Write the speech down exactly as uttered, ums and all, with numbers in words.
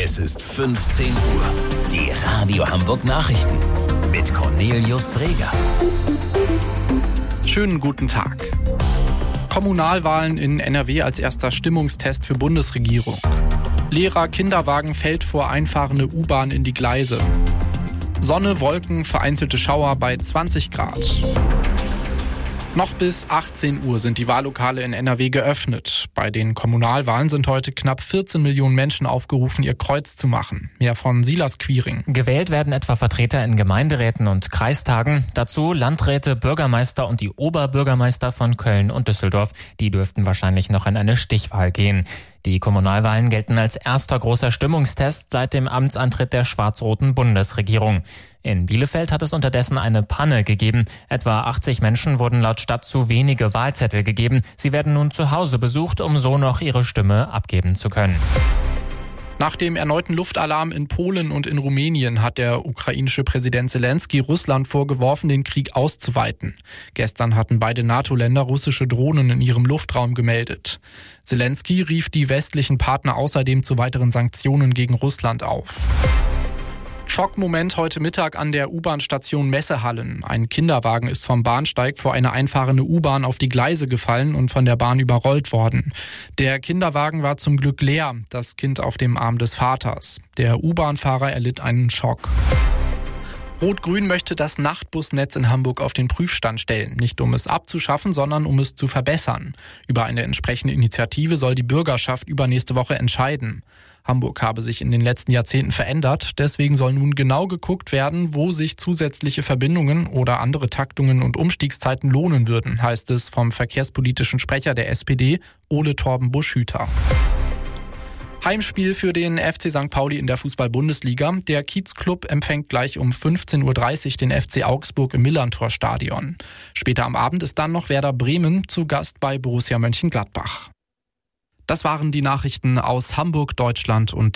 Es ist fünfzehn Uhr. Die Radio Hamburg Nachrichten mit Cornelius Dreger. Schönen guten Tag. Kommunalwahlen in N R W als erster Stimmungstest für Bundesregierung. Leerer Kinderwagen fällt vor einfahrende U-Bahn in die Gleise. Sonne, Wolken, vereinzelte Schauer bei zwanzig Grad. Noch bis achtzehn Uhr sind die Wahllokale in N R W geöffnet. Bei den Kommunalwahlen sind heute knapp vierzehn Millionen Menschen aufgerufen, ihr Kreuz zu machen. Mehr von Silas Quiring. Gewählt werden etwa Vertreter in Gemeinderäten und Kreistagen. Dazu Landräte, Bürgermeister und die Oberbürgermeister von Köln und Düsseldorf. Die dürften wahrscheinlich noch in eine Stichwahl gehen. Die Kommunalwahlen gelten als erster großer Stimmungstest seit dem Amtsantritt der schwarz-roten Bundesregierung. In Bielefeld hat es unterdessen eine Panne gegeben. Etwa achtzig Menschen wurden laut Stadt zu wenige Wahlzettel gegeben. Sie werden nun zu Hause besucht, um so noch ihre Stimme abgeben zu können. Nach dem erneuten Luftalarm in Polen und in Rumänien hat der ukrainische Präsident Zelensky Russland vorgeworfen, den Krieg auszuweiten. Gestern hatten beide NATO-Länder russische Drohnen in ihrem Luftraum gemeldet. Zelensky rief die westlichen Partner außerdem zu weiteren Sanktionen gegen Russland auf. Schockmoment heute Mittag an der U-Bahn-Station Messehallen. Ein Kinderwagen ist vom Bahnsteig vor eine einfahrende U-Bahn auf die Gleise gefallen und von der Bahn überrollt worden. Der Kinderwagen war zum Glück leer, das Kind auf dem Arm des Vaters. Der U-Bahn-Fahrer erlitt einen Schock. Rot-Grün möchte das Nachtbusnetz in Hamburg auf den Prüfstand stellen. Nicht um es abzuschaffen, sondern um es zu verbessern. Über eine entsprechende Initiative soll die Bürgerschaft übernächste Woche entscheiden. Hamburg habe sich in den letzten Jahrzehnten verändert. Deswegen soll nun genau geguckt werden, wo sich zusätzliche Verbindungen oder andere Taktungen und Umstiegszeiten lohnen würden, heißt es vom verkehrspolitischen Sprecher der S P D, Ole Torben Buschhüter. Heimspiel für den F C Sankt Pauli in der Fußball-Bundesliga. Der Kiezclub empfängt gleich um fünfzehn Uhr dreißig den F C Augsburg im Millerntor-Stadion. Später am Abend ist dann noch Werder Bremen zu Gast bei Borussia Mönchengladbach. Das waren die Nachrichten aus Hamburg, Deutschland und